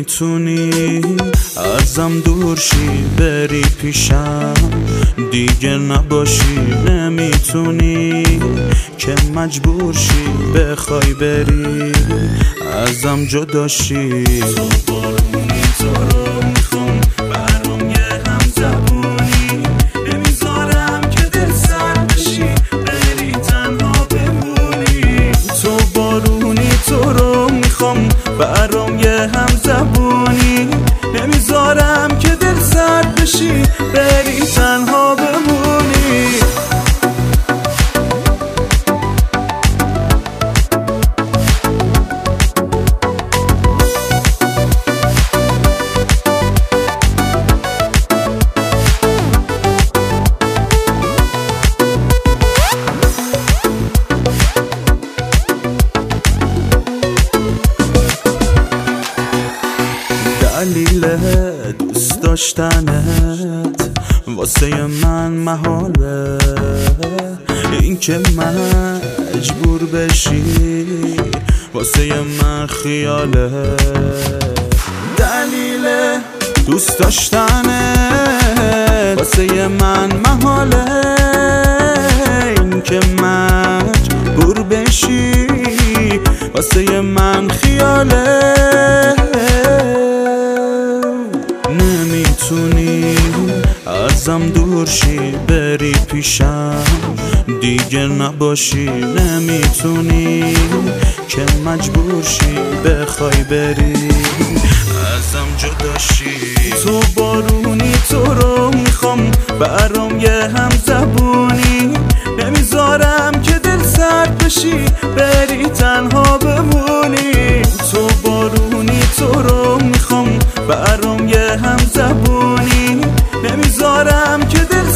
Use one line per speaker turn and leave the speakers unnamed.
نمیتونی ازم دور شی بری پیشم دیگه نباشی، نمیتونی که مجبور شی بخوای بری ازم جدا شی. تو بارونی تو رو میخوام برام یه همزبونی، نمیذارم که دل سرد بشی بری تنها بمونی. تو بارونی تو رو میخوام برام یه همزبونی، نمیذارم که دل سرد بشی بری تنها بمونی. دلیل دوست داشتنت واسه من محاله، این که مجبور بشی واسه من خیاله. دلیل دوست داشتنت واسه من محاله، این که مجبور بشی واسه من خیاله. نمیتونی ازم دور شی بری پیشم دیگه نباشی، نمیتونی که مجبور شی بخوای بری ازم جدا شی. تو بارونی تو رو میخوام برام یه هم